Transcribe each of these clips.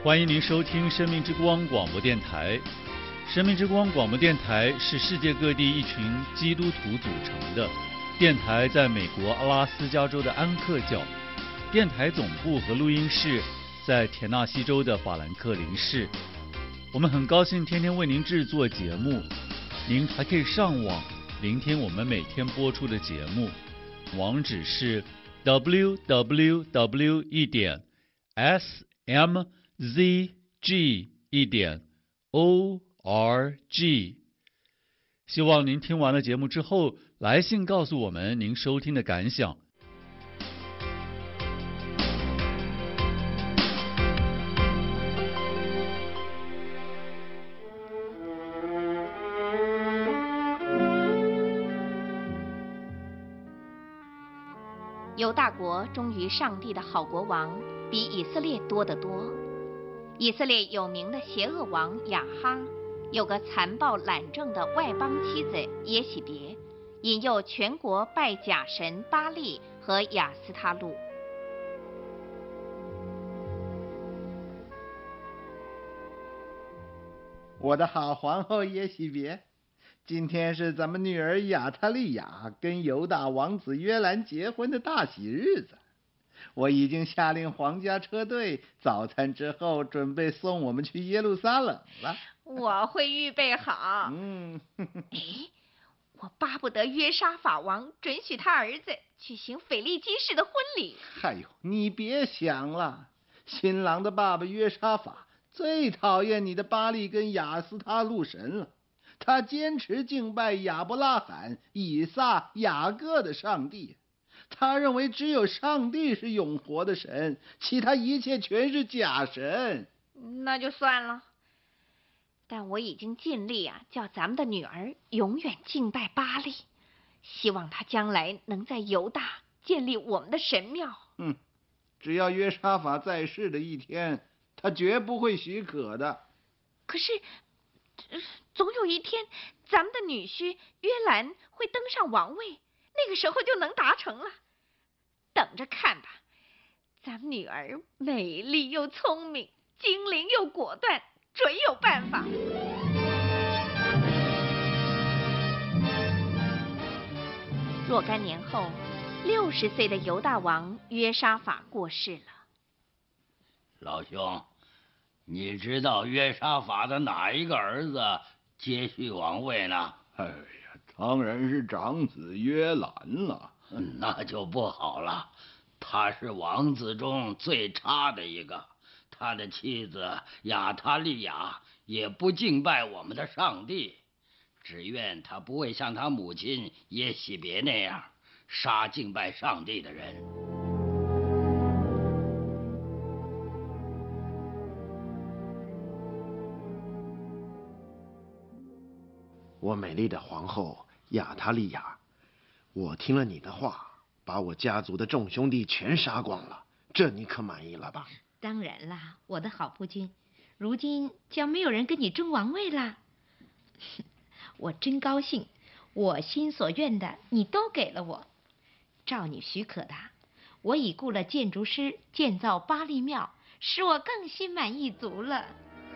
欢迎您收听生命之光广播电台。生命之光广播电台是世界各地一群基督徒组成的电台，在美国阿拉斯加州的安克角，电台总部和录音室在田纳西州的法兰克林市。我们很高兴天天为您制作节目，您还可以上网聆听我们每天播出的节目，网址是 www.smzg.org。 希望您听完了节目之后，来信告诉我们您收听的感想。 犹大国忠于上帝的好国王比以色列多得多。以色列有名的邪恶王亚哈，有个残暴懒政的外邦妻子耶洗别，引诱全国拜假神巴利和亚斯他路。 我的好皇后耶洗别，今天是咱们女儿亚他利亚跟犹大王子约兰结婚的大喜日子。我已经下令皇家车队早餐之后准备送我们去耶路撒冷了。 我会预备好。我巴不得约沙法王准许他儿子举行腓力基式的婚礼。 哎呦，你别想了，新郎的爸爸约沙法最讨厌你的巴利跟亚斯他路神了。他坚持敬拜亚伯拉罕、以撒、雅各的上帝，他认为只有上帝是永活的神，其他一切全是假神。 那就算了，但我已经尽力叫咱们的女儿永远敬拜巴力，希望她将来能在犹大建立我们的神庙。 只要约沙法在世的一天，他绝不会许可的。 可是总有一天，咱们的女婿约兰会登上王位，那个时候就能达成了。等着看吧，咱们女儿美丽又聪明，精灵又果断，准有办法。若干年后，60岁的犹大王约沙法过世了。 老兄，你知道约沙法的哪一个儿子接续王位呢？ 哎呀，当然是长子约兰了。 那就不好了，他是王子中最差的一个。他的妻子亚他利亚也不敬拜我们的上帝，只愿他不会像他母亲耶洗别那样杀敬拜上帝的人。 我美丽的皇后亚他利亚，我听了你的话，把我家族的众兄弟全杀光了，这你可满意了吧？ 当然啦，我的好夫君，如今将没有人跟你争王位啦。我真高兴，我心所愿的你都给了我。照你许可的，我已雇了建筑师建造巴力庙，使我更心满意足了。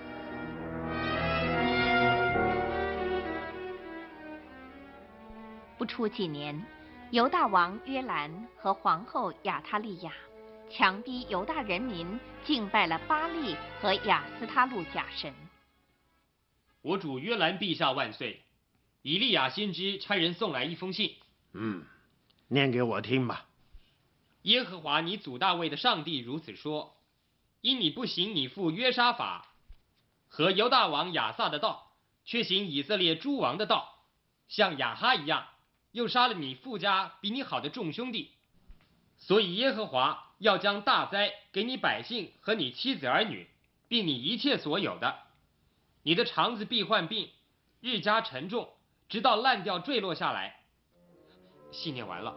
不出几年，犹大王约兰和皇后亚他利亚强逼犹大人民敬拜了巴力和亚斯他路假神。 我主约兰陛下万岁！以利亚先知差人送来一封信。 念给我听吧。 耶和华你祖大卫的上帝如此说：因你不行你父约沙法和犹大王亚撒的道，却行以色列诸王的道，像亚哈一样，又杀了你父家比你好的众兄弟，所以耶和华要将大灾给你百姓和你妻子儿女，并你一切所有的。你的肠子必患病，日加沉重，直到烂掉坠落下来。信念完了。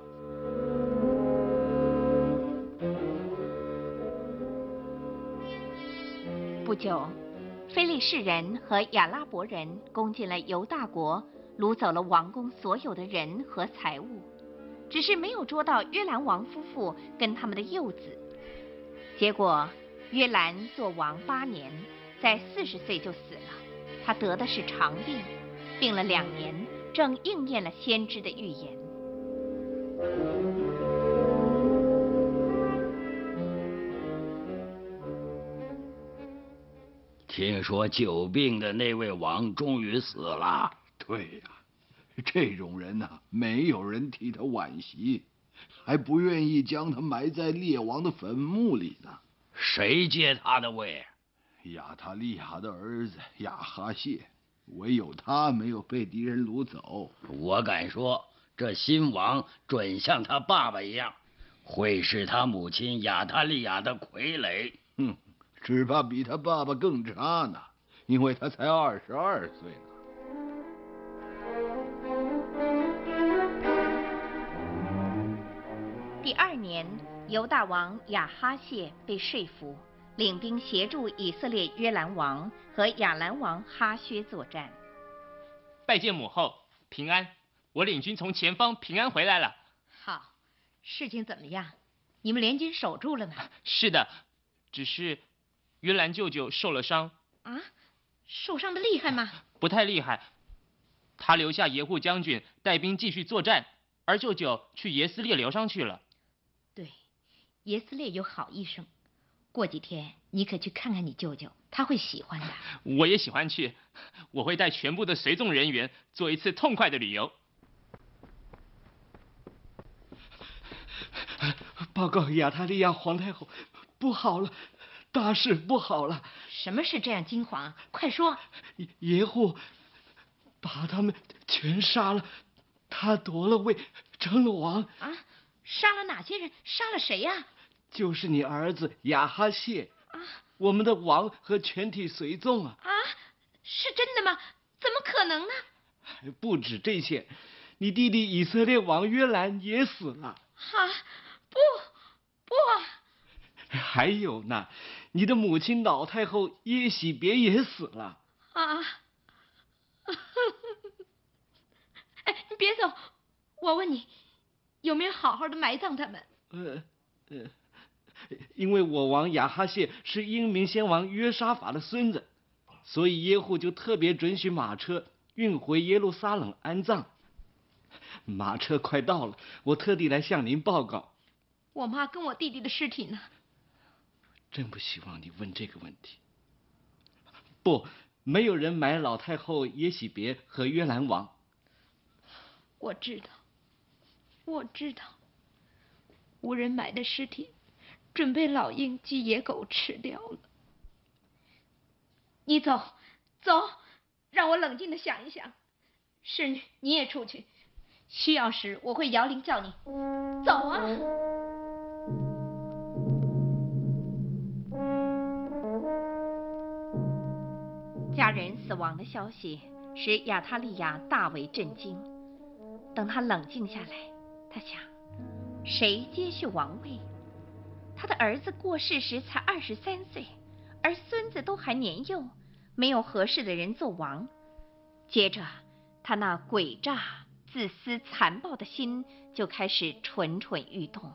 不久，非利士人和亚拉伯人攻进了犹大国，掳走了王宫所有的人和财物，只是没有捉到约兰王夫妇跟他们的幼子。结果约兰做王8年，在40岁就死了。他得的是肠病，病了2年，正应验了先知的预言。 听说久病的那位王终于死了。 对呀，这种人呐，没有人替他惋惜，还不愿意将他埋在列王的坟墓里呢。 谁接他的位？ 亚他利亚的儿子亚哈谢，唯有他没有被敌人掳走。 我敢说，这新王准像他爸爸一样，会是他母亲亚他利亚的傀儡。 只怕比他爸爸更差呢，因为他才22岁呢。 第2年，犹大王亚哈谢被说服，领兵协助以色列约兰王和亚兰王哈薛作战。 拜见母后，平安。我领军从前方平安回来了。 好，事情怎么样？你们联军守住了吗？ 是的，只是约兰舅舅受了伤。 啊，受伤的厉害吗？ 不太厉害，他留下耶户将军带兵继续作战，而舅舅去耶斯列疗伤去了。 对，耶斯列有好医生，过几天你可去看看你舅舅，他会喜欢的。 我也喜欢去，我会带全部的随从人员做一次痛快的旅游。 报告亚他利亚皇太后，不好了，大事不好了！ 什么事这样惊慌？快说！ 耶户把他们全杀了，他夺了位，成了王。 啊，杀了哪些人？杀了谁呀？ 就是你儿子亚哈谢啊， 我们的王和全体随从啊！ 啊，是真的吗？怎么可能呢？ 还不止这些，你弟弟以色列王约兰也死了。 啊，不啊！ 还有呢，你的母亲老太后耶喜别也死了。 啊！哎，你别走，我问你，有没有好好的埋葬他们？ 因为我王亚哈谢是英明先王约沙法的孙子，所以耶户就特别准许马车运回耶路撒冷安葬。马车快到了，我特地来向您报告。 我妈跟我弟弟的尸体呢？ 真不希望你问这个问题。不，没有人埋老太后耶喜别和约兰王。 我知道，无人埋的尸体准被老鹰及野狗吃掉了。你走，让我冷静的想一想。侍女，你也出去，需要时我会摇铃叫你。走啊！ 家人死亡的消息使亚他利亚大为震惊。等他冷静下来，他想，谁接续王位？他的儿子过世时才23岁，而孙子都还年幼，没有合适的人做王。接着，他那诡诈、自私、残暴的心就开始蠢蠢欲动。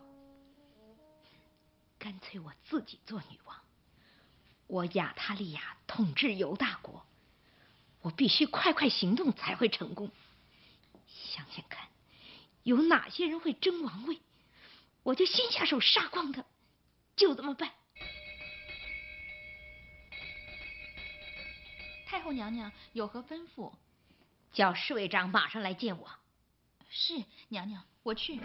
干脆我自己做女王，我亚他利亚统治犹大国，我必须快行动才会成功。想想看，有哪些人会争王位，我就先下手杀光他，就这么办。 太后娘娘有何吩咐？ 叫侍卫长马上来见我。 是，娘娘，我去。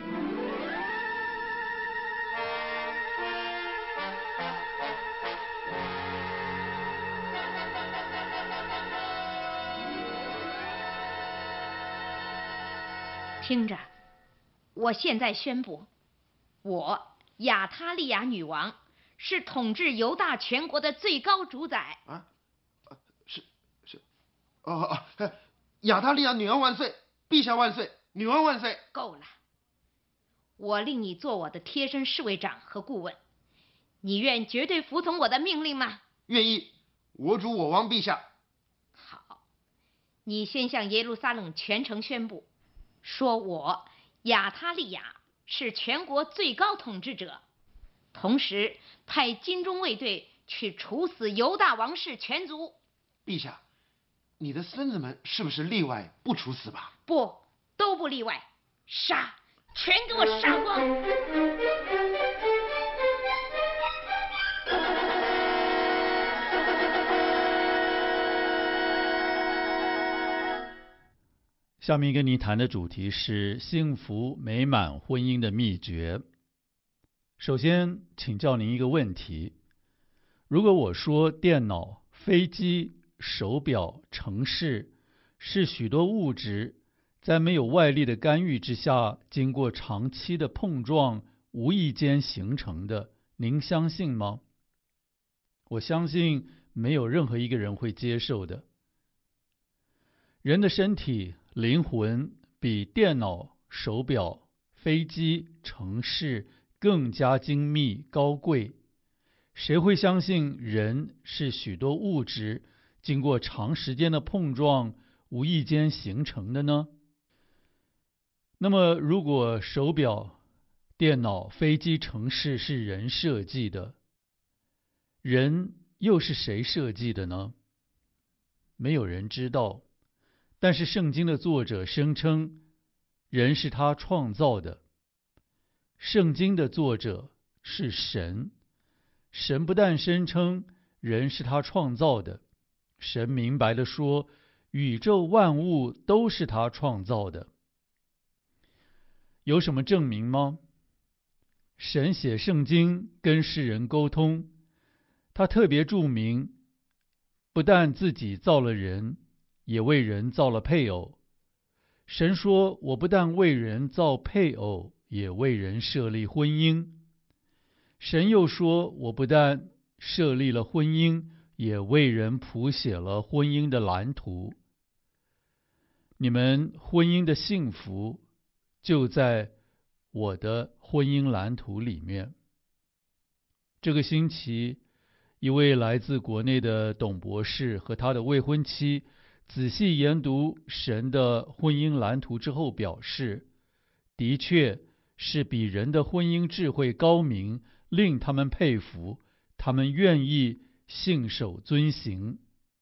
听着，我现在宣布，我亚他利亚女王是统治犹大全国的最高主宰。 啊，是，亚他利亚女王万岁！陛下万岁！女王万岁！ 够了，我令你做我的贴身侍卫长和顾问，你愿绝对服从我的命令吗？ 愿意，我主我王陛下。 好，你先向耶路撒冷全城宣布，说我亚他利亚是全国最高统治者，同时派军中卫队去处死犹大王室全族。 陛下，你的孙子们是不是例外不处死吧？ 不，都不例外，杀，全给我杀光！ 下面跟您谈的主题是幸福美满婚姻的秘诀。首先请教您一个问题：如果我说电脑、飞机、手表、城市是许多物质在没有外力的干预之下，经过长期的碰撞无意间形成的，您相信吗？我相信没有任何一个人会接受的。人的身体、灵魂比电脑、手表、飞机、城市更加精密高贵，谁会相信人是许多物质经过长时间的碰撞无意间形成的呢？那么如果手表、电脑、飞机、城市是人设计的，人又是谁设计的呢？没有人知道，但是圣经的作者声称人是他创造的。圣经的作者是神，神不但声称人是他创造的，神明白地说宇宙万物都是他创造的。有什么证明吗？神写圣经跟世人沟通，他特别注明，不但自己造了人，也为人造了配偶。神说，我不但为人造配偶，也为人设立婚姻。神又说，我不但设立了婚姻，也为人谱写了婚姻的蓝图。你们婚姻的幸福就在我的婚姻蓝图里面。这个星期，一位来自国内的董博士和他的未婚妻仔细研读神的婚姻蓝图之后表示，的确是比人的婚姻智慧高明，令他们佩服，他们愿意信守遵行。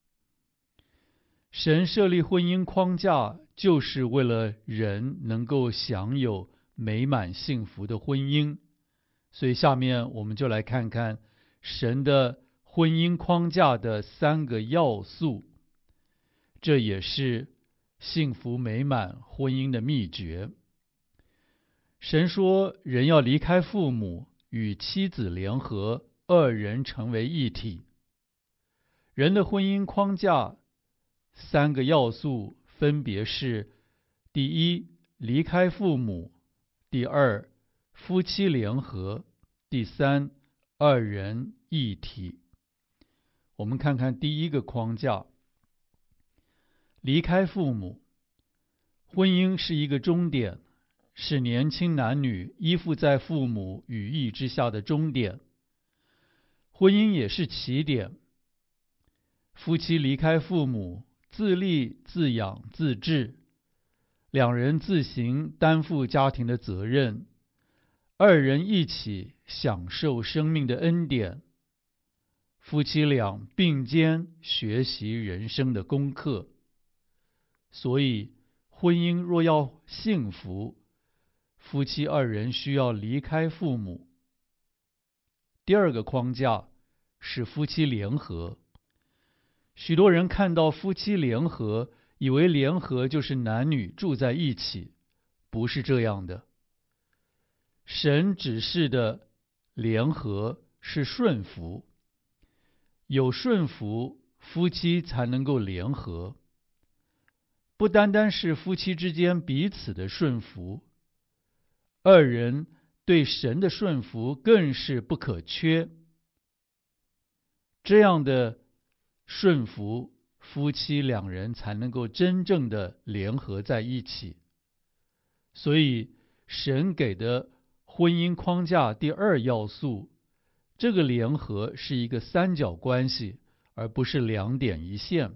神设立婚姻框架，就是为了人能够享有美满幸福的婚姻。所以下面我们就来看看神的婚姻框架的3个要素，这也是幸福美满婚姻的秘诀。神说，人要离开父母，与妻子联合，2人成为一体。人的婚姻框架3个要素分别是：第一，离开父母；第二，夫妻联合；第三，2人一体。我们看看第一个框架，离开父母。婚姻是一个终点，是年轻男女依附在父母羽翼之下的终点。婚姻也是起点。夫妻离开父母，自立自养自治，2人自行担负家庭的责任，2人一起享受生命的恩典。夫妻俩并肩学习人生的功课。所以婚姻若要幸福，夫妻2人需要离开父母。第二个框架是夫妻联合。许多人看到夫妻联合，以为联合就是男女住在一起，不是这样的。神指示的联合是顺服，有顺服，夫妻才能够联合。不单单是夫妻之间彼此的顺服，2人对神的顺服更是不可缺。这样的顺服，夫妻2人才能够真正的联合在一起。所以神给的婚姻框架第2要素，这个联合是一个3角关系，而不是2点1线。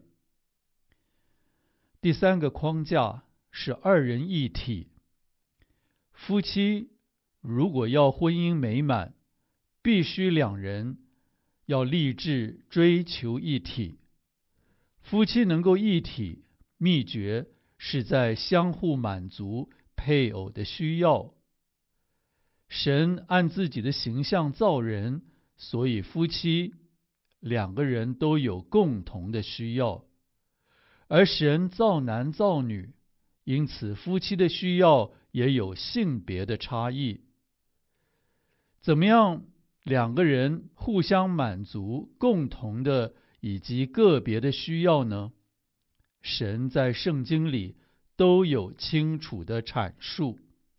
第3个框架是2人一体。夫妻如果要婚姻美满，必须2人要立志追求一体。夫妻能够一体，秘诀是在相互满足配偶的需要。神按自己的形象造人，所以夫妻两个人都有共同的需要。而神造男造女，因此夫妻的需要也有性别的差异。怎么样两个人互相满足共同的以及个别的需要呢？神在圣经里都有清楚的阐述。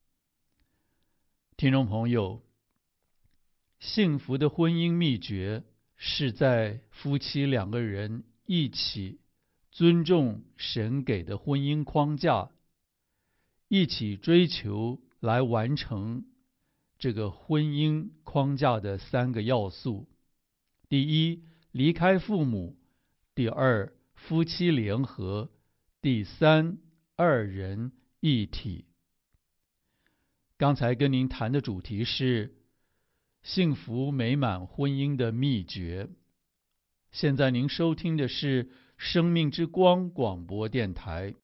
听众朋友，幸福的婚姻秘诀是在夫妻两个人一起尊重神给的婚姻框架，一起追求来完成这个婚姻框架的3个要素。第一，离开父母；第二，夫妻联合；第三，二人一体。刚才跟您谈的主题是幸福美满婚姻的秘诀。现在您收听的是生命之光广播电台。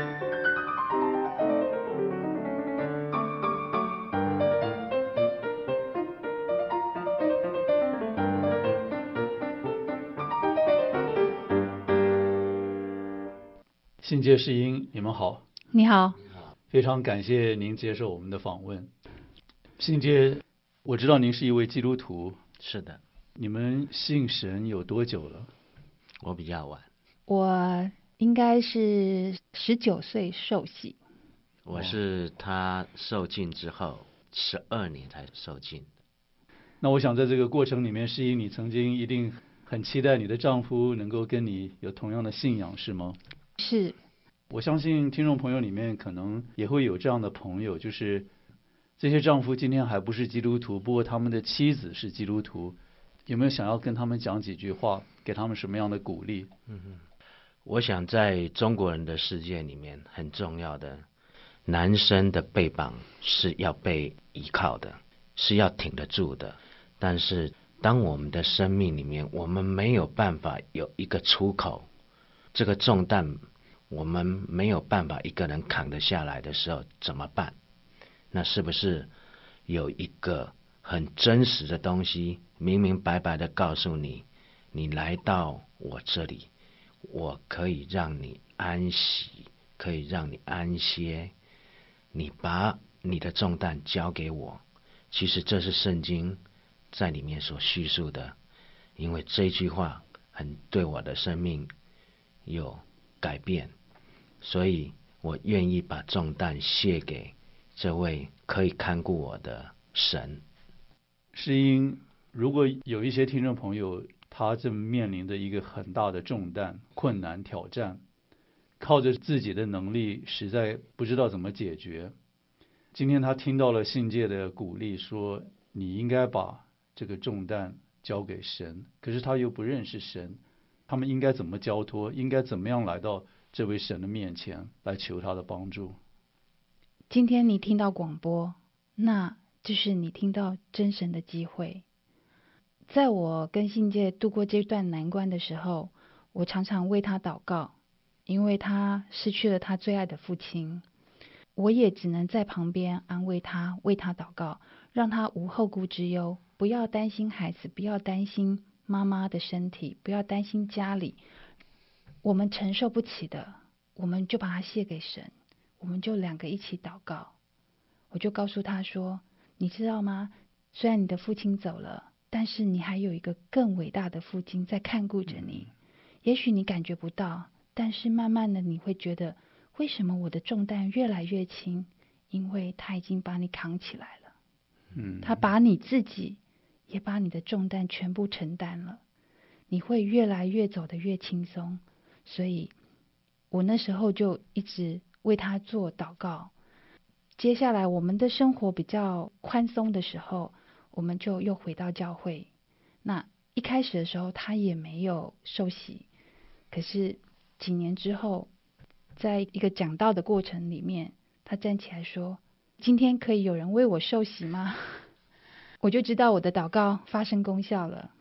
信介世英，你们好。 你好。 非常感谢您接受我们的访问。信介，我知道您是一位基督徒。 是的。 你们信神有多久了？ 我比较晚。 我应该是19岁受洗。 我是他受浸之后12年才受浸。 那我想在这个过程里面，世英，你曾经一定很期待你的丈夫能够跟你有同样的信仰，是吗？ 是。 我相信听众朋友里面可能也会有这样的朋友，就是这些丈夫今天还不是基督徒，不过他们的妻子是基督徒，有没有想要跟他们讲几句话，给他们什么样的鼓励？ 我想在中国人的世界里面，很重要的，男生的背膀是要被依靠的，是要挺得住的。但是当我们的生命里面，我们没有办法有一个出口，这个重担我们没有办法一个人扛得下来的时候怎么办？那是不是有一个很真实的东西，明明白白的告诉你，你来到我这里，我可以让你安息，可以让你安歇，你把你的重担交给我。其实这是圣经在里面所叙述的，因为这句话很对我的生命有改变，所以我愿意把重担卸给这位可以看顾我的神。 世英，如果有一些听众朋友他正面临着一个很大的重担、困难、挑战，靠着自己的能力实在不知道怎么解决，今天他听到了信介的鼓励，说你应该把这个重担交给神，可是他又不认识神，他们应该怎么交托？应该怎么样来到这位神的面前来求他的帮助？ 今天你听到广播，那就是你听到真神的机会。在我跟信介度过这段难关的时候，我常常为他祷告，因为他失去了他最爱的父亲。我也只能在旁边安慰他，为他祷告，让他无后顾之忧，不要担心孩子，不要担心妈妈的身体，不要担心家里我们承受不起的，我们就把它卸给神，我们就2个一起祷告。我就告诉他说，你知道吗？虽然你的父亲走了，但是你还有一个更伟大的父亲在看顾着你。也许你感觉不到，但是慢慢的你会觉得，为什么我的重担越来越轻？因为他已经把你扛起来了。他把你自己也把你的重担全部承担了，你会越来越走得越轻松。所以我那时候就一直为他做祷告。接下来我们的生活比较宽松的时候，我们就又回到教会。那一开始的时候他也没有受洗，可是几年之后，在一个讲道的过程里面，他站起来说，今天可以有人为我受洗吗？我就知道我的祷告发生功效了。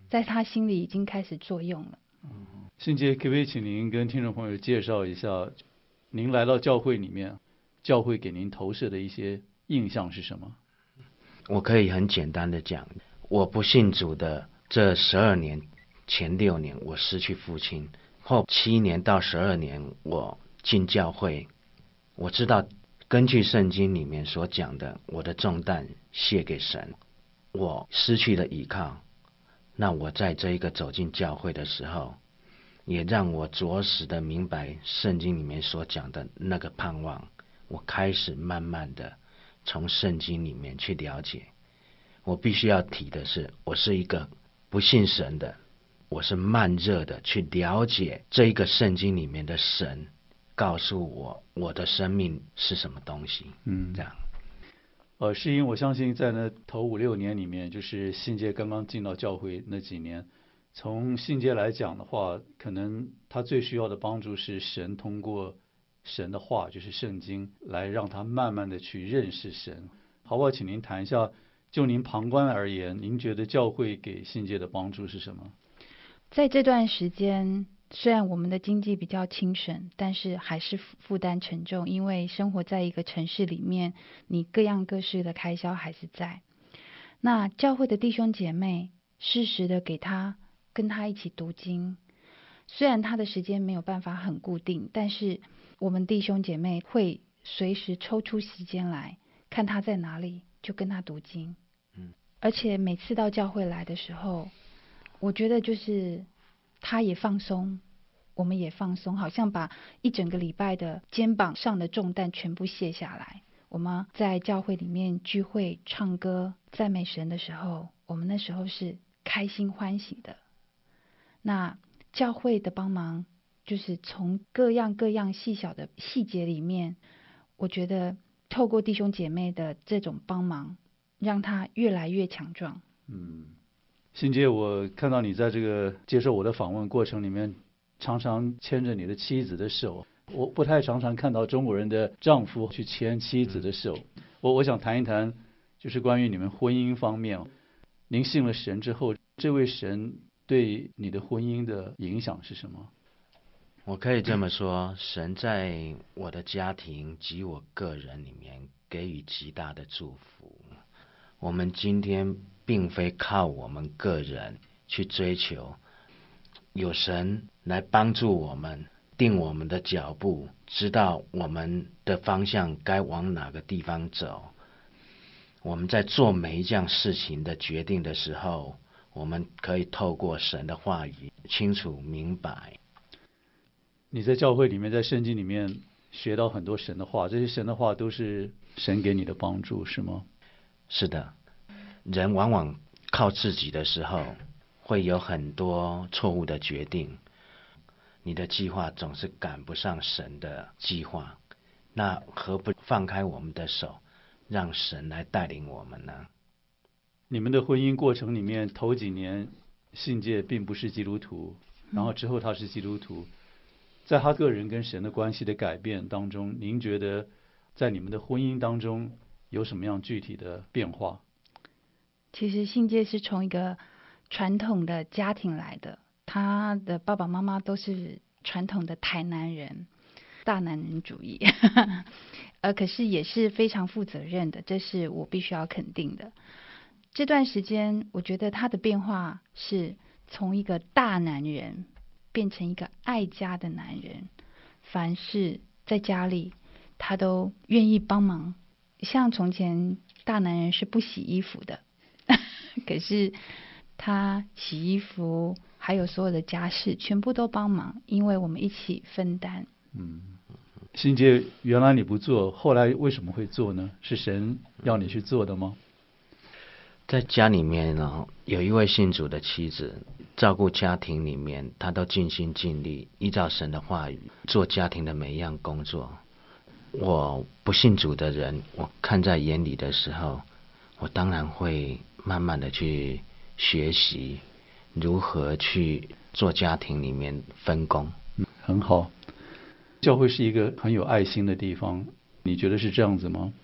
在他心里已经开始作用了。 信姐，可不可以请您跟听众朋友介绍一下，您来到教会里面，教会给您投射的一些印象是什么？ 我可以很简单的讲，我不信主的这12年，前6年我失去父亲，后7年到12年我进教会，我知道根据圣经里面所讲的，我的重担卸给神，我失去了依靠。那我在这一个走进教会的时候，也让我着实的明白圣经里面所讲的那个盼望。我开始慢慢的从圣经里面去了解。我必须要提的是，我是一个不信神的，我是慢热的去了解这一个圣经里面的神告诉我的生命是什么东西。这样。 世英，我相信在那头5、6年里面，就是信介刚刚进到教会那几年，从信介来讲的话，可能他最需要的帮助是神通过神的话，就是圣经，来让他慢慢的去认识神。好不好？请您谈一下，就您旁观而言，您觉得教会给信介的帮助是什么？ 在这段时间，虽然我们的经济比较轻省，但是还是负担沉重，因为生活在一个城市里面，你各样各式的开销还是在。那教会的弟兄姐妹适时的跟他一起读经，虽然他的时间没有办法很固定，但是我们弟兄姐妹会随时抽出时间来看他在哪里，就跟他读经。而且每次到教会来的时候，我觉得就是他也放松，我们也放松，好像把一整个礼拜的肩膀上的重担全部卸下来。我们在教会里面聚会、唱歌、赞美神的时候，我们那时候是开心欢喜的。那教会的帮忙，就是从各样细小的细节里面，我觉得透过弟兄姐妹的这种帮忙，让他越来越强壮。 信介，我看到你在这个接受我的访问过程里面，常常牵着你的妻子的手。我不太常看到中国人的丈夫去牵妻子的手。我想谈一谈，就是关于你们婚姻方面。您信了神之后，这位神对你的婚姻的影响是什么？ 我可以这么说，神在我的家庭及我个人里面给予极大的祝福。我们今天并非靠我们个人去追求，有神来帮助我们，定我们的脚步，知道我们的方向该往哪个地方走。我们在做每一件事情的决定的时候，我们可以透过神的话语清楚明白。 你在教会里面，在圣经里面学到很多神的话，这些神的话都是神给你的帮助，是吗？ 是的，人往往靠自己的时候，会有很多错误的决定。你的计划总是赶不上神的计划，那何不放开我们的手，让神来带领我们呢？ 你们的婚姻过程里面，头几年信介并不是基督徒，然后之后他是基督徒。在他个人跟神的关系的改变当中，您觉得在你们的婚姻当中有什么样具体的变化？ 其实信介是从一个传统的家庭来的，他的爸爸妈妈都是传统的台南人，大男人主义可是也是非常负责任的，这是我必须要肯定的。这段时间我觉得他的变化是从一个大男人变成一个爱家的男人，凡事在家里他都愿意帮忙。像从前大男人是不洗衣服的可是他洗衣服还有所有的家事全部都帮忙，因为我们一起分担。 信介，原来你不做，后来为什么会做呢？是神要你去做的吗？ 在家里面呢，有一位信主的妻子，照顾家庭里面，她都尽心尽力，依照神的话语做家庭的每一样工作。我不信主的人，我看在眼里的时候，我当然会慢慢的去学习如何去做家庭里面分工。 很好。教会是一个很有爱心的地方，你觉得是这样子吗？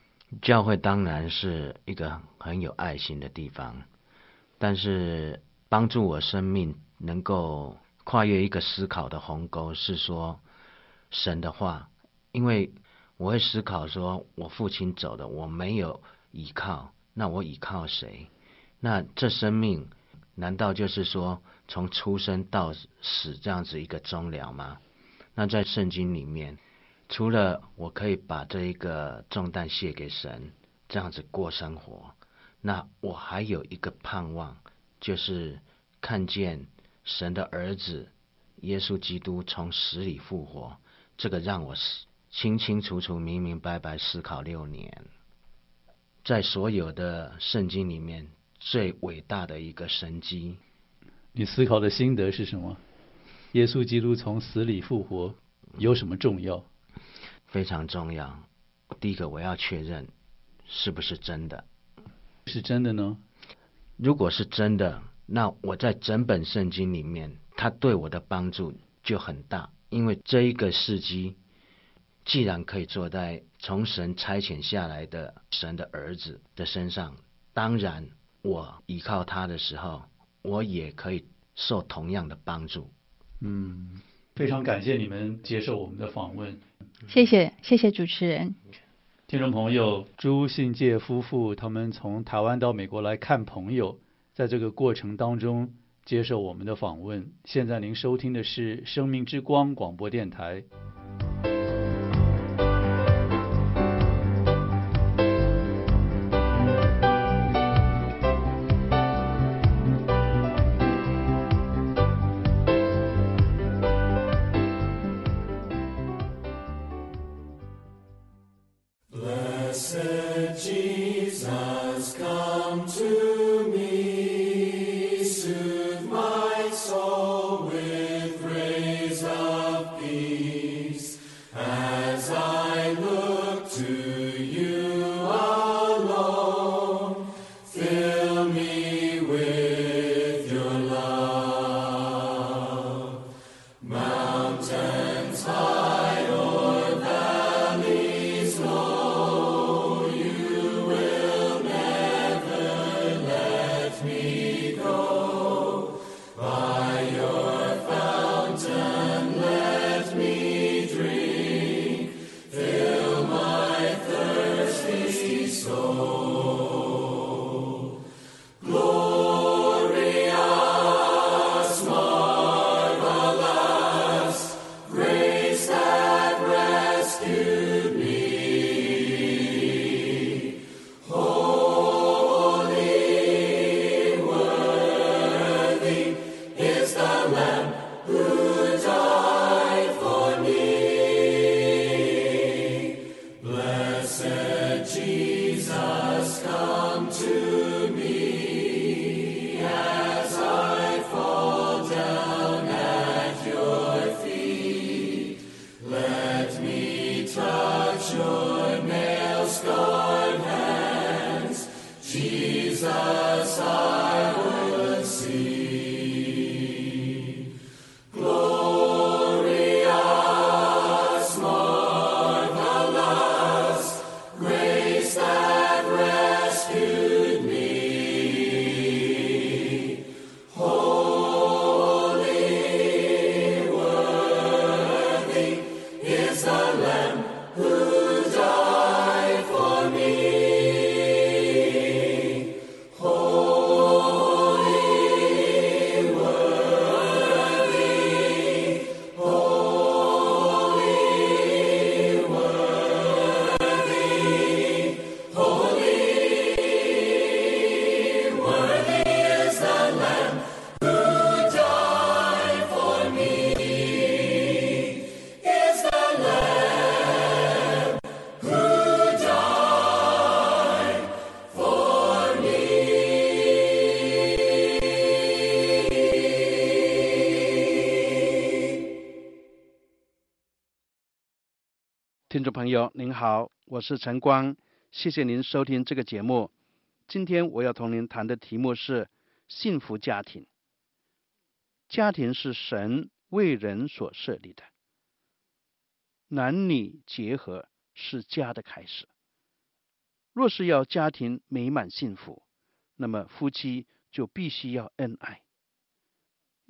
教会当然是一个很有爱心的地方，但是帮助我生命能够跨越一个思考的鸿沟，是说神的话。因为我会思考说，我父亲走的，我没有依靠，那我依靠谁？那这生命难道就是说从出生到死这样子一个终了吗？那在圣经里面，除了我可以把这一个重担卸给神，这样子过生活，那我还有一个盼望，就是看见神的儿子耶稣基督从死里复活，这个让我清清楚楚、明明白白思考6年。在所有的圣经里面，最伟大的一个神迹。 你思考的心得是什么？耶稣基督从死里复活有什么重要？ 非常重要。第一个，我要确认是不是真的。 是真的呢？ 如果是真的，那我在整本圣经里面，它对我的帮助就很大。因为这一个事迹，既然可以做在从神差遣下来的神的儿子的身上，当然我依靠他的时候，我也可以受同样的帮助。 非常感谢你们接受我们的访问。 谢谢主持人。 听众朋友，朱信介夫妇他们从台湾到美国来看朋友，在这个过程当中接受我们的访问。现在您收听的是生命之光广播电台。 听众朋友您好，我是陈光，谢谢您收听这个节目。今天我要同您谈的题目是幸福家庭。家庭是神为人所设立的，男女结合是家的开始。若是要家庭美满幸福，那么夫妻就必须要恩爱，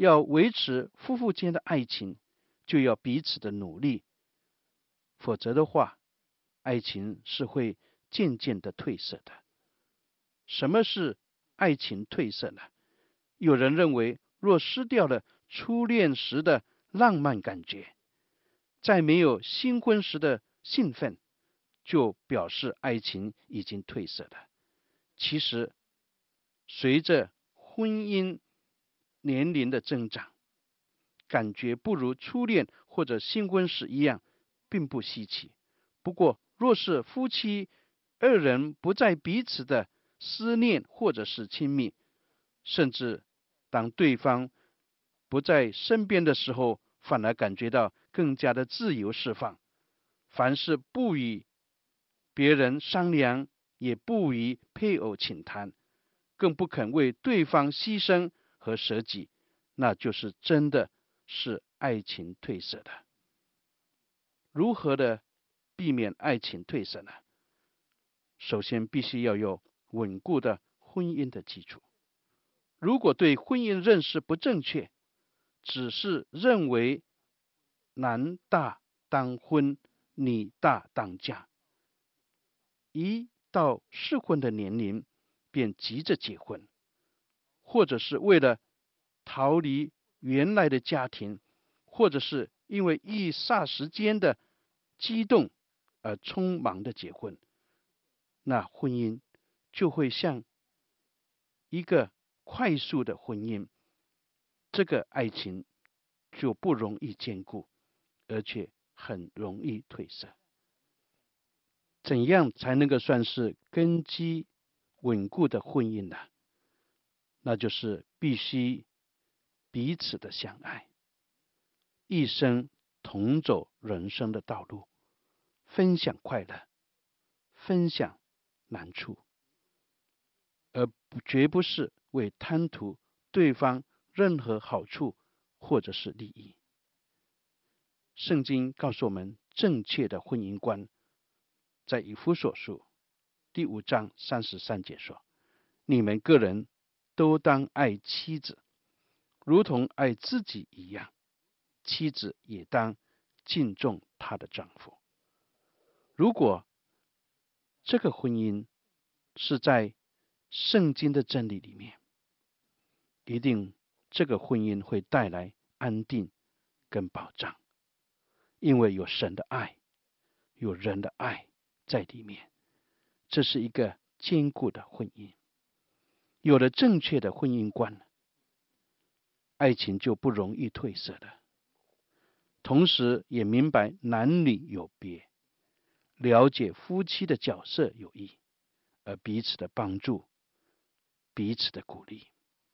要维持夫妇间的爱情，就要彼此的努力，否则的话，爱情是会渐渐的褪色的。什么是爱情褪色呢？有人认为，若失掉了初恋时的浪漫感觉，再没有新婚时的兴奋，就表示爱情已经褪色了。其实，随着婚姻年龄的增长，感觉不如初恋或者新婚时一样，并不稀奇。不过，若是夫妻二人不再彼此的思念或者是亲密，甚至当对方不在身边的时候，反而感觉到更加的自由释放，凡事不与别人商量，也不与配偶倾谈，更不肯为对方牺牲和舍己，那就是真的是爱情褪色的。如何的避免爱情褪色呢？首先必须要有稳固的婚姻的基础。如果对婚姻认识不正确，只是认为男大当婚，女大当嫁，一到适婚的年龄便急着结婚，或者是为了逃离原来的家庭，或者是因为一霎时间的激动而匆忙的结婚，那婚姻就会像一个快速的婚姻，这个爱情就不容易坚固，而且很容易褪色。怎样才能够算是根基稳固的婚姻呢？那就是必须彼此的相爱，一生同走人生的道路，分享快乐，分享难处，而绝不是为贪图对方任何好处或者是利益。圣经告诉我们正确的婚姻观，在以弗所书第5章33节说：你们个人都当爱妻子，如同爱自己一样，妻子也当敬重她的丈夫。如果这个婚姻是在圣经的真理里面，一定这个婚姻会带来安定跟保障，因为有神的爱，有人的爱在里面，这是一个坚固的婚姻。有了正确的婚姻观，爱情就不容易褪色了。同时也明白男女有别，了解夫妻的角色有异，而彼此的帮助，彼此的鼓励。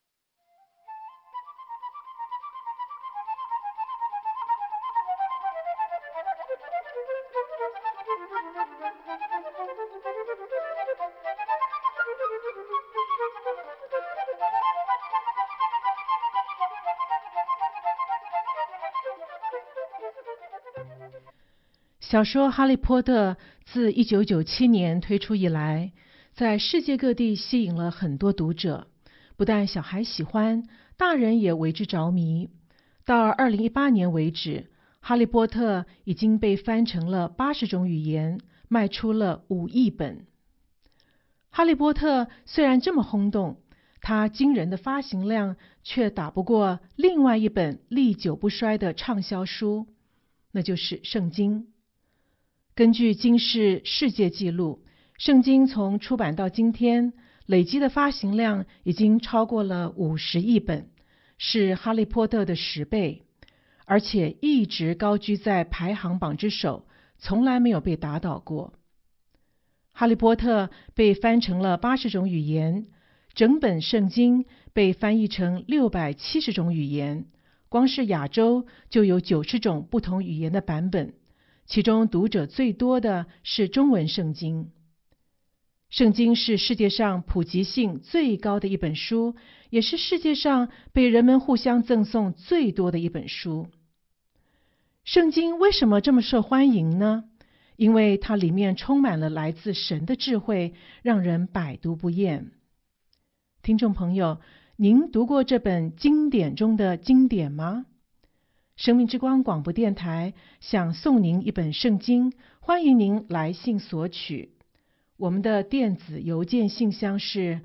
小说《哈利波特》自1997年推出以来，在世界各地吸引了很多读者，不但小孩喜欢，大人也为之着迷。到2018年为止，《哈利波特》已经被翻成了80种语言，卖出了5亿本。《哈利波特》虽然这么轰动，它惊人的发行量却打不过另外一本历久不衰的畅销书，那就是《圣经》。根据金氏世界纪录，圣经从出版到今天，累积的发行量已经超过了50亿本，是哈利波特的10倍，而且一直高居在排行榜之首，从来没有被打倒过。哈利波特被翻成了80种语言，整本圣经被翻译成670种语言，光是亚洲就有90种不同语言的版本。其中读者最多的是中文圣经。圣经是世界上普及性最高的一本书，也是世界上被人们互相赠送最多的一本书。圣经为什么这么受欢迎呢？因为它里面充满了来自神的智慧，让人百读不厌。听众朋友， 您读过这本经典中的经典吗？生命之光广播电台想送您一本圣经，欢迎您来信索取。我们的电子邮件信箱是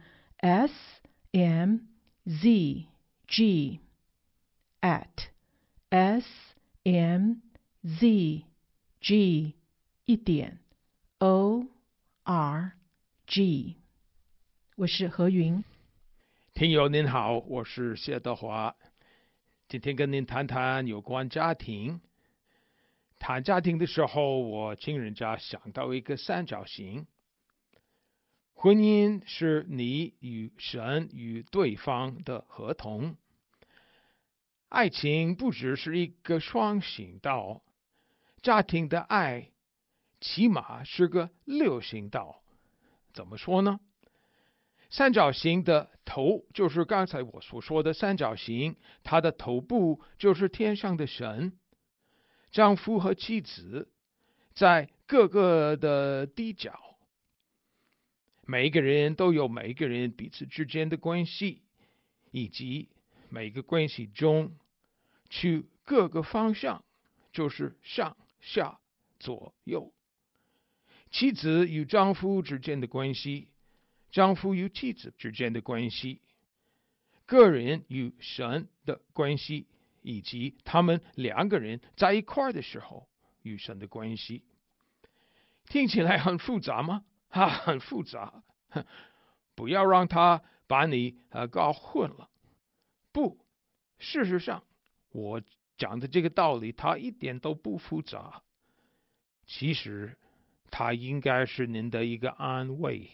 smzg@smzg.org。我是何云。 听友您好，我是谢德华。今天跟您谈谈有关家庭。谈家庭的时候，我听人家想到一个三角形。婚姻是你与神与对方的合同。爱情不只是一个双行道，家庭的爱起码是个六行道。怎么说呢？三角形的头就是刚才我所说的三角形，它的头部就是天上的神。丈夫和妻子在各个的地角，每个人都有每个人彼此之间的关系，以及每个关系中去各个方向，就是上下左右。妻子与丈夫之间的关系，丈夫与妻子之间的关系，个人与神的关系，以及他们两个人在一块的时候与神的关系。听起来很复杂吗？很复杂。不要让他把你搞混了。不，事实上我讲的这个道理它一点都不复杂。其实它应该是您的一个安慰。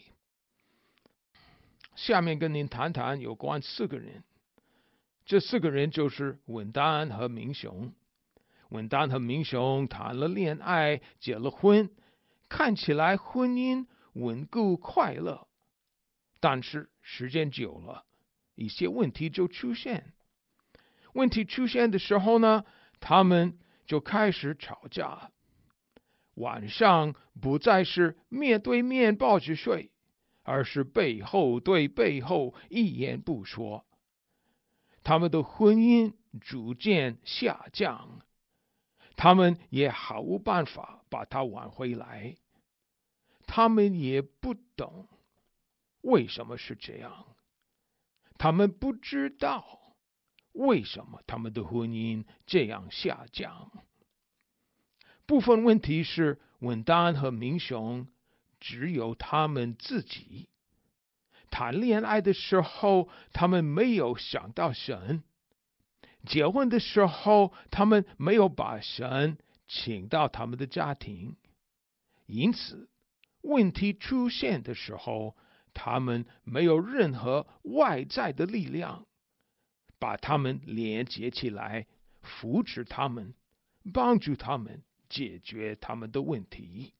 下面跟您谈谈有关四个人。这四个人就是文丹和明雄。文丹和明雄谈了恋爱，结了婚，看起来婚姻稳固快乐。但是时间久了，一些问题就出现。问题出现的时候呢，他们就开始吵架。晚上不再是面对面抱着睡，而是背后对背后，一言不说。他们的婚姻逐渐下降，他们也毫无办法把它挽回来。他们也不懂为什么是这样，他们不知道为什么他们的婚姻这样下降。部分问题是文丹和明雄只有他们自己。谈恋爱的时候，他们没有想到神；结婚的时候，他们没有把神请到他们的家庭。因此，问题出现的时候，他们没有任何外在的力量把他们连接起来，扶持他们，帮助他们解决他们的问题。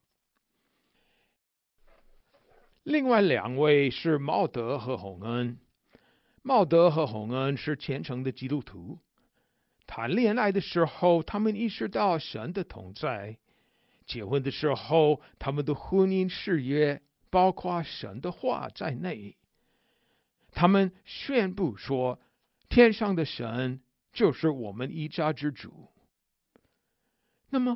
另外两位是茂德和洪恩。茂德和洪恩是虔诚的基督徒。谈恋爱的时候，他们意识到神的同在；结婚的时候，他们的婚姻誓约包括神的话在内。他们宣布说，天上的神就是我们一家之主。那么，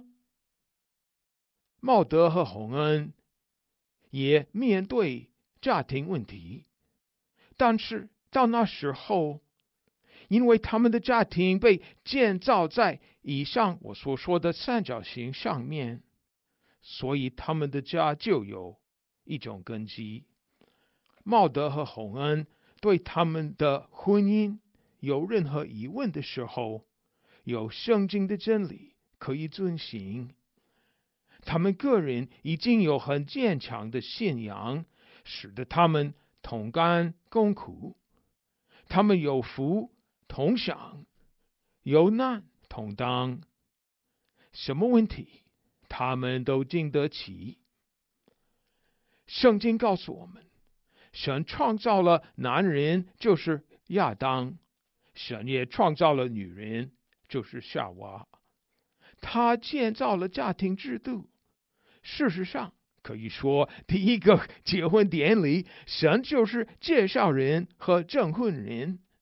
茂德和洪恩也面对家庭问题，但是到那时候，因为他们的家庭被建造在以上我所说的三角形上面，所以他们的家就有一种根基。茂德和洪恩对他们的婚姻有任何疑问的时候，有圣经的真理可以遵行。他们个人已经有很坚强的信仰，使得他们同甘共苦。他们有福同享，有难同当。什么问题，他们都经得起。圣经告诉我们，神创造了男人，就是亚当；神也创造了女人，就是夏娃。他建造了家庭制度。事实上，可以说，第一个结婚典礼，神就是介绍人和证婚人。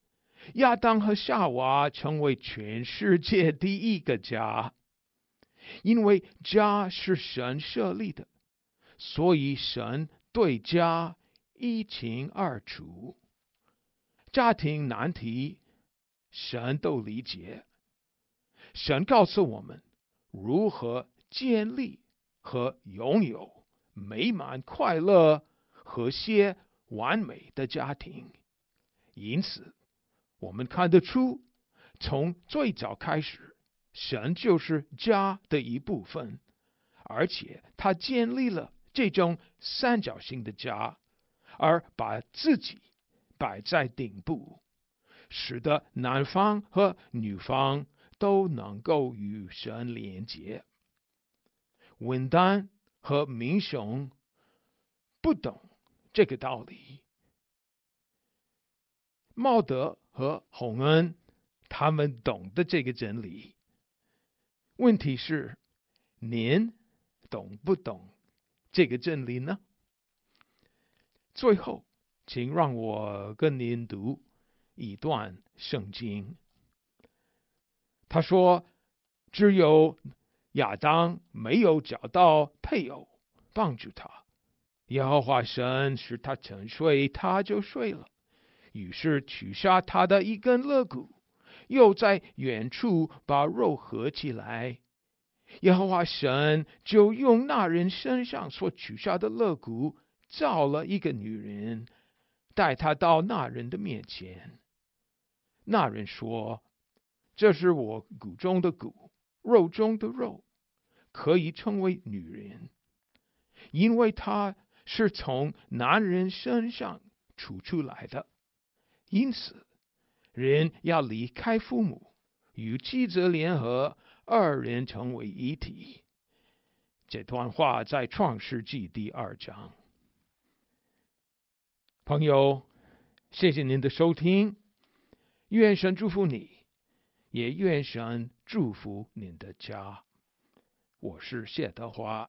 亚当和夏娃成为全世界第一个家。因为家是神设立的，所以神对家一清二楚。家庭难题，神都理解。神告诉我们如何建立和拥有美满、快乐、和谐、完美的家庭。因此，我们看得出，从最早开始，神就是家的一部分，而且他建立了这种三角形的家，而把自己摆在顶部，使得男方和女方都能够与神连结。文丹和明雄不懂这个道理，茂德和洪恩他们懂得这个真理。问题是，您懂不懂这个真理呢？最后，请让我跟您读一段圣经。他说，只有亚当没有找到配偶帮助他，耶和华神使他沉睡，他就睡了，于是取下他的一根肋骨，又在远处把肉合起来。耶和华神就用那人身上所取下的肋骨造了一个女人，带她到那人的面前。那人说，这是我骨中的骨，肉中的肉，可以称为女人，因为她是从男人身上取出来的。因此，人要离开父母，与妻子联合，二人成为一体。这段话在创世纪第2章。朋友，谢谢您的收听，愿神祝福你，也愿神祝福您的家。我是谢德华。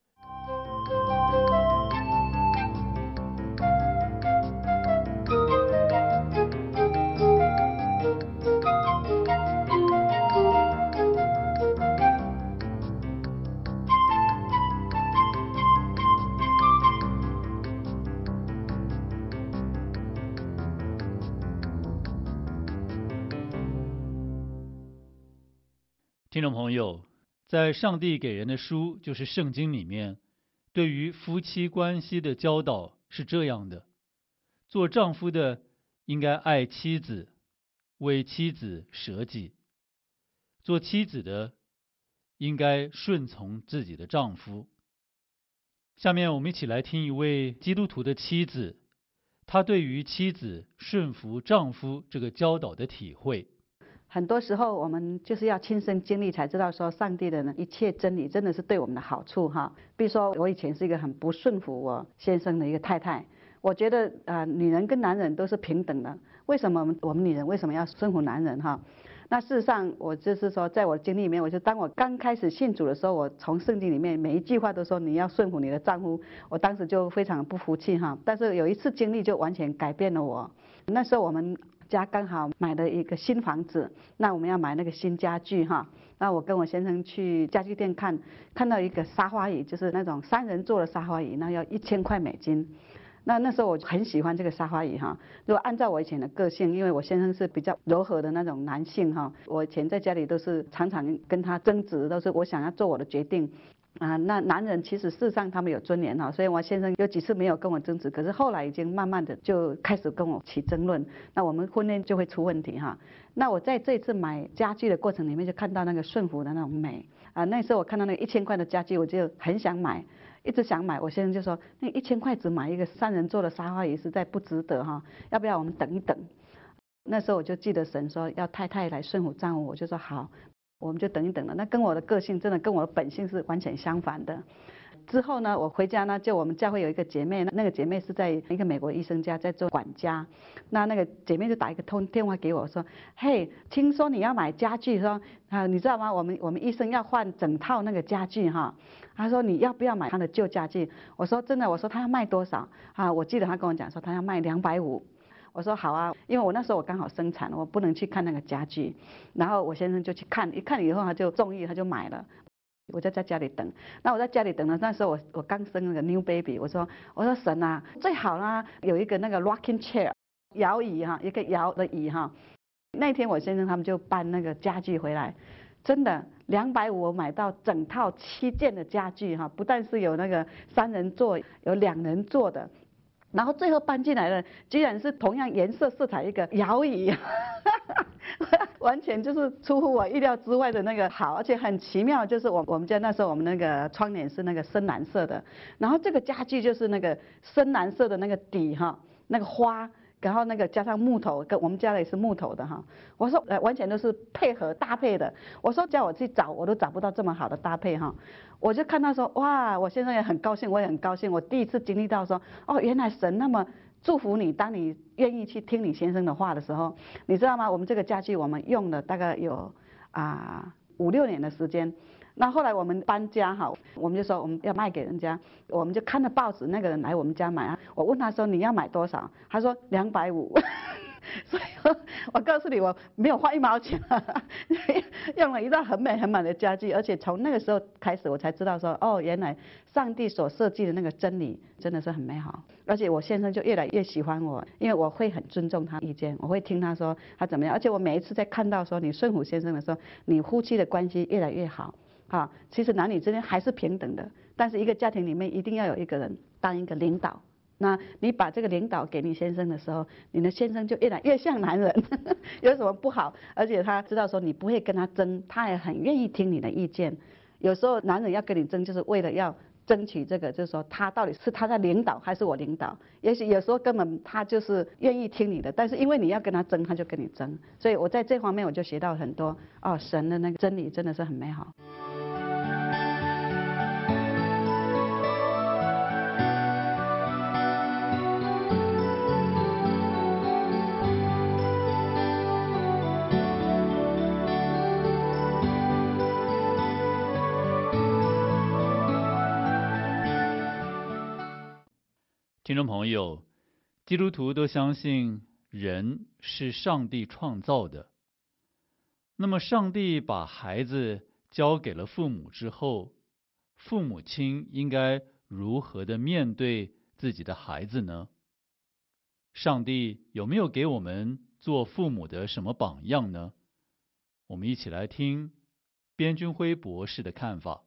听众朋友，在上帝给人的书，就是圣经里面，对于夫妻关系的教导是这样的：做丈夫的应该爱妻子，为妻子舍己；做妻子的应该顺从自己的丈夫。下面我们一起来听一位基督徒的妻子，她对于妻子顺服丈夫这个教导的体会。 很多时候我们就是要亲身经历才知道说上帝的一切真理真的是对我们的好处哈。比如说我以前是一个很不顺服我先生的一个太太，我觉得女人跟男人都是平等的，为什么我们女人为什么要顺服男人哈？那事实上我就是说，在我的经历里面，当我刚开始信主的时候，我从圣经里面每一句话都说你要顺服你的丈夫，我当时就非常不服气哈。但是有一次经历就完全改变了我。那时候我们家刚好买了一个新房子，那我们要买那个新家具哈。那我跟我先生去家具店看到一个沙发椅，就是那种3人座的沙发椅，那要1000块美金。那时候我很喜欢这个沙发椅哈。如果按照我以前的个性，因为我先生是比较柔和的那种男性哈，我以前在家里都是常常跟他争执，都是我想要做我的决定。那男人其实事实上他们有尊严哈，所以我先生有几次没有跟我争执，可是后来已经慢慢的就开始跟我起争论，那我们婚姻就会出问题哈。那我在这一次买家具的过程里面就看到那个顺服的那种美那时候我看到那个1000块的家具，我就很想买，一直想买。我先生就说那1000块只买一个3人座的沙发椅实在不值得哈，要不要我们等一等？那时候我就记得神说要太太来顺服丈夫，我就说好。我们就等一等了，那跟我的个性真的跟我的本性是完全相反的。之后呢，我回家呢，就我们教会有一个姐妹，那个姐妹是在一个美国医生家在做管家，那个姐妹就打一个电话给我说，嘿，听说你要买家具，说你知道吗？我们医生要换整套那个家具哈。她说你要不要买他的旧家具？我说真的，我说他要卖多少我记得他跟我讲说他要卖250。 我说好啊，因为我那时候我刚好生产，我不能去看那个家具，然后我先生就去看，一看以后他就中意，他就买了。我就在家里等，那我在家里等了，那时候我刚生那个 new baby， 我说神啊，最好啦，有一个那个 rocking chair 摇椅哈，一个摇的椅哈。那天我先生他们就搬那个家具回来，真的250我买到整套7件的家具哈，不但是有那个3人座，有2人座的。然后最后搬进来的居然是同样颜色色彩一个摇椅，完全就是出乎我意料之外的那个好，而且很奇妙，就是我们家那时候我们那个窗帘是那个深蓝色的，然后这个家具就是那个深蓝色的那个底哈，那个花。然后那个加上木头，跟我们家的也是木头的哈。我说完全都是配合搭配的。我说叫我去找，我都找不到这么好的搭配哈。我就看到说哇，我现在也很高兴，我也很高兴。我第一次经历到说哦，原来神那么祝福你，当你愿意去听你先生的话的时候，你知道吗？我们这个家具我们用了大概有5-6年的时间。那后来我们搬家哈，我们就说我们要卖给人家，我们就看了报纸，那个人来我们家买啊，我问他说你要买多少，他说250，所以我告诉你我没有花1毛钱，用了一道很美很美的家具，而且从那个时候开始我才知道说哦，原来上帝所设计的那个真理真的是很美好，而且我先生就越来越喜欢我，因为我会很尊重他意见，我会听他说他怎么样，而且我每一次在看到说你顺服先生的时候，你夫妻的关系越来越好。啊，其实男女之间还是平等的，但是一个家庭里面一定要有一个人当一个领导。那你把这个领导给你先生的时候，你的先生就越来越像男人，有什么不好？而且他知道说你不会跟他争，他也很愿意听你的意见。有时候男人要跟你争，就是为了要争取这个，就是说他到底是他在领导还是我领导？也许有时候根本他就是愿意听你的，但是因为你要跟他争，他就跟你争。所以我在这方面我就学到很多哦，神的那个真理真的是很美好。 听众朋友，基督徒都相信人是上帝创造的。那么，上帝把孩子交给了父母之后，父母亲应该如何的面对自己的孩子呢？上帝有没有给我们做父母的什么榜样呢？我们一起来听边军辉博士的看法。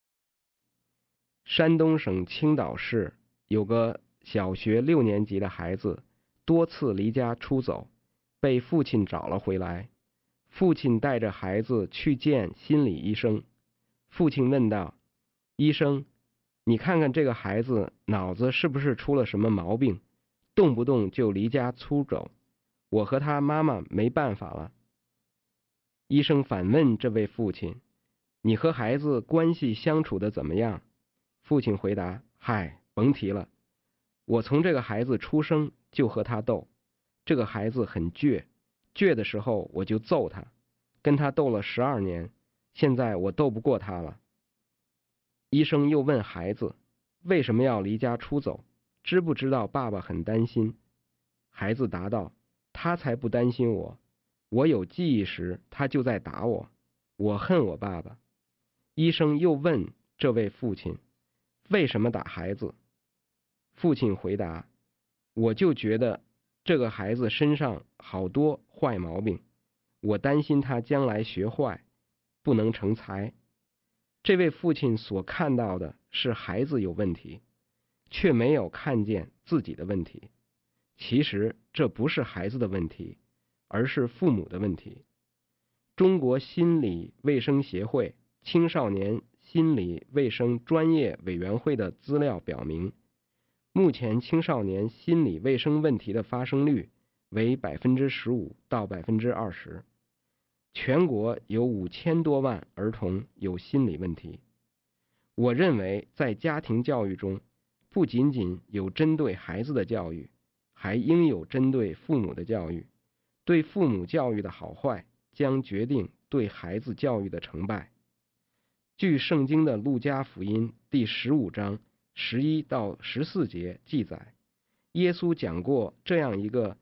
山东省青岛市有个小学6年级的孩子多次离家出走，被父亲找了回来。父亲带着孩子去见心理医生。父亲问道：“医生，你看看这个孩子脑子是不是出了什么毛病，动不动就离家出走？我和他妈妈没办法了。”医生反问这位父亲：“你和孩子关系相处的怎么样？”父亲回答：“嗨，甭提了。我从这个孩子出生就和他斗，这个孩子很倔，倔的时候我就揍他，跟他斗了12年，现在我斗不过他了。”医生又问孩子为什么要离家出走，知不知道爸爸很担心？孩子答道：“他才不担心我，我有记忆时他就在打我，我恨我爸爸。”医生又问这位父亲为什么打孩子？父亲回答：“我就觉得这个孩子身上好多坏毛病，我担心他将来学坏，不能成才。”这位父亲所看到的是孩子有问题，却没有看见自己的问题。其实这不是孩子的问题，而是父母的问题。中国心理卫生协会青少年心理卫生专业委员会的资料表明，目前青少年心理卫生问题的发生率为15%到20%，全国有5000多万儿童有心理问题。我认为在家庭教育中，不仅仅有针对孩子的教育，还应有针对父母的教育。对父母教育的好坏，将决定对孩子教育的成败。据圣经的路加福音第15章11到14节记载，耶稣讲过这样一个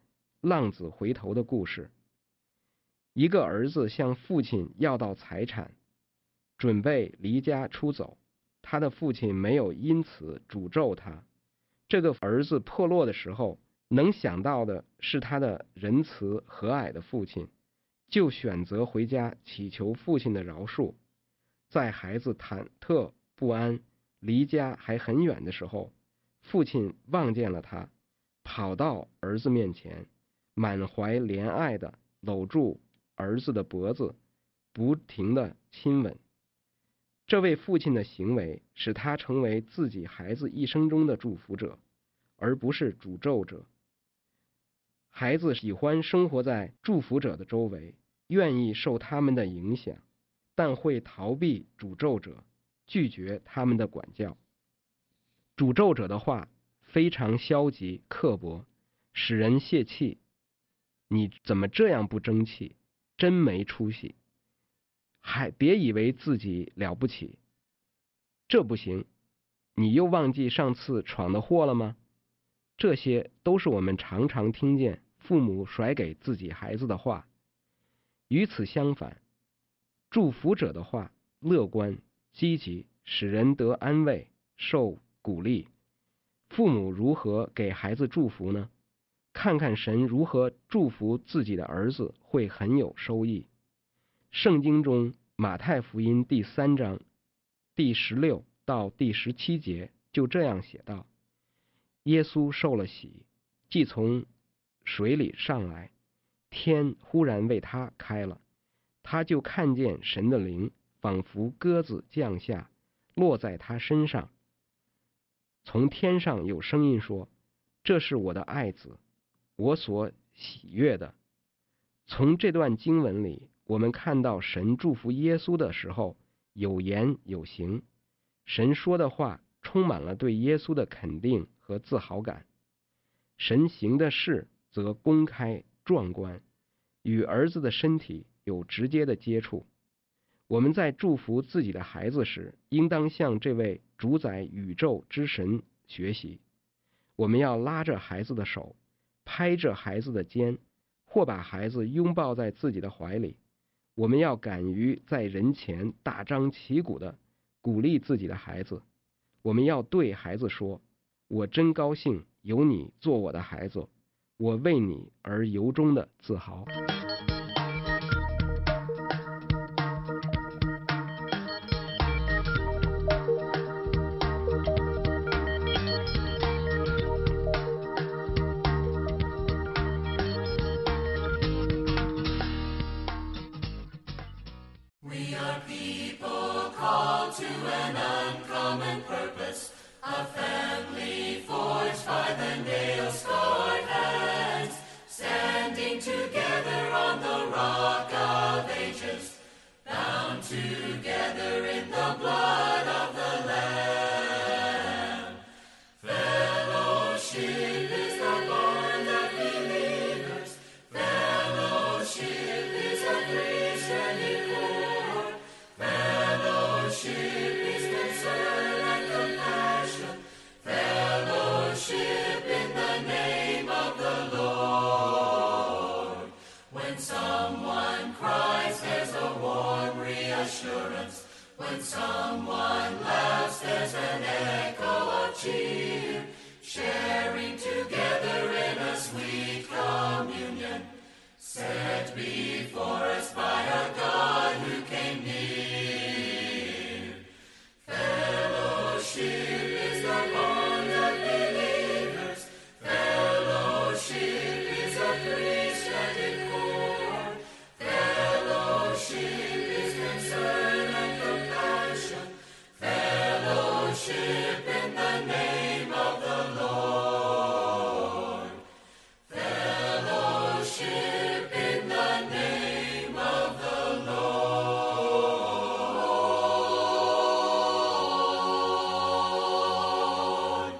浪子回头的故事。一个儿子向父亲要到财产，准备离家出走，他的父亲没有因此诅咒他。这个儿子破落的时候，能想到的是他的仁慈和蔼的父亲，就选择回家祈求父亲的饶恕。在孩子忐忑不安、离家还很远的时候，父亲望见了他，跑到儿子面前，满怀怜爱地搂住儿子的脖子，不停地亲吻。这位父亲的行为使他成为自己孩子一生中的祝福者，而不是诅咒者。孩子喜欢生活在祝福者的周围，愿意受他们的影响，但会逃避诅咒者，拒绝他们的管教。诅咒者的话非常消极刻薄，使人泄气。你怎么这样不争气？真没出息！还别以为自己了不起，这不行，你又忘记上次闯的祸了吗？这些都是我们常常听见父母甩给自己孩子的话。与此相反，祝福者的话乐观积极，使人得安慰，受鼓励。父母如何给孩子祝福呢？看看神如何祝福自己的儿子，会很有收益。圣经中马太福音第3章第16到第17节就这样写道：耶稣受了洗，既从水里上来，天忽然为他开了，他就看见神的灵仿佛鸽子降下，落在他身上。从天上有声音说：这是我的爱子，我所喜悦的。从这段经文里，我们看到神祝福耶稣的时候有言有行，神说的话充满了对耶稣的肯定和自豪感。神行的事则公开壮观，与儿子的身体有直接的接触。我们在祝福自己的孩子时，应当向这位主宰宇宙之神学习。我们要拉着孩子的手，拍着孩子的肩，或把孩子拥抱在自己的怀里。我们要敢于在人前大张旗鼓地鼓励自己的孩子。我们要对孩子说：我真高兴有你做我的孩子，我为你而由衷的自豪。 Together in the blood of the Lamb. Fellowship is the bond of believers. Fellowship is a Christian core. Fellowship is concern and compassion. Fellowship in the name of the Lord. When someone cries, there's a warm reassurance. When someone laughs, there's an echo of cheer. Sharing together in a sweet communion, set before us by a God who came near. Fellowship is the bond of believers. Fellowship is a Christian core. Fellowship is concern and compassion. Fellowship in the name of the Lord. Fellowship in the name of the Lord.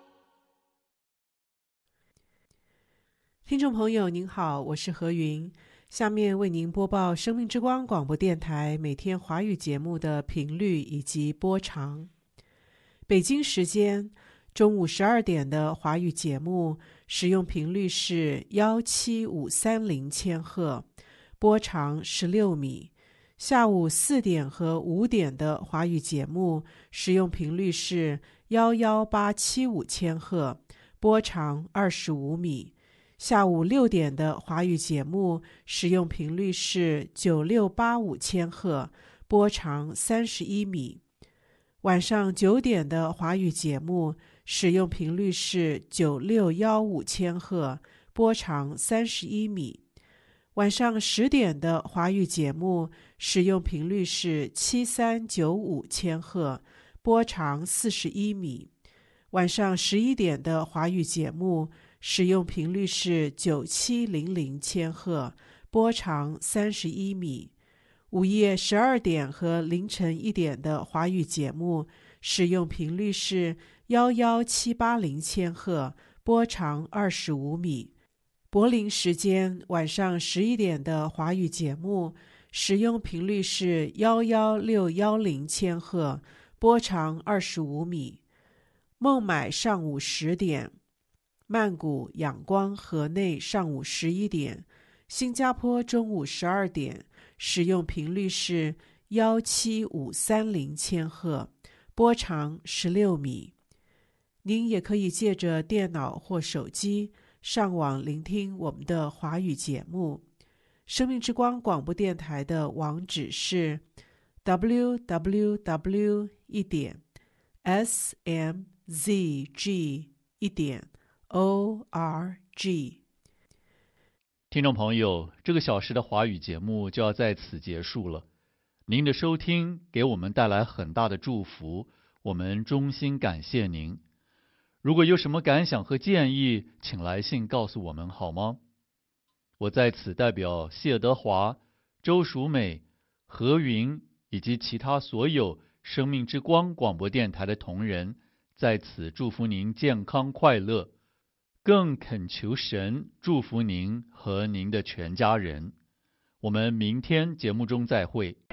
听众朋友您好，我是何云，下面为您播报生命之光广播电台每天华语节目的频率以及播长。北京时间中午12点的华语节目使用频率是17530千赫，波长16米。下午4点和5点的华语节目使用频率是11875千赫，波长25米。下午6点的华语节目使用频率是9685千赫，波长31米。晚上9点的华语节目使用频率是9615千赫，波长31米。晚上10点的华语节目使用频率是7395千赫，波长41米。晚上11点的华语节目使用频率是9700千赫，波长31米。午夜12点和凌晨1点的华语节目使用频率是11780千赫，波长25米。柏林时间晚上11点的华语节目使用频率是11610千赫，波长25米。孟买上午10点，曼谷、仰光、河内上午11点，新加坡中午12点，使用频率是17530千赫，波长16米。您也可以借着电脑或手机上网聆听我们的华语节目。生命之光广播电台的网址是 www.smzg.org。 听众朋友，这个小时的华语节目就要在此结束了。您的收听给我们带来很大的祝福，我们衷心感谢您。如果有什么感想和建议，请来信告诉我们好吗？我在此代表谢德华、周淑美、何云以及其他所有生命之光广播电台的同仁，在此祝福您健康快乐，更恳求神祝福您和您的全家人。我们明天节目中再会。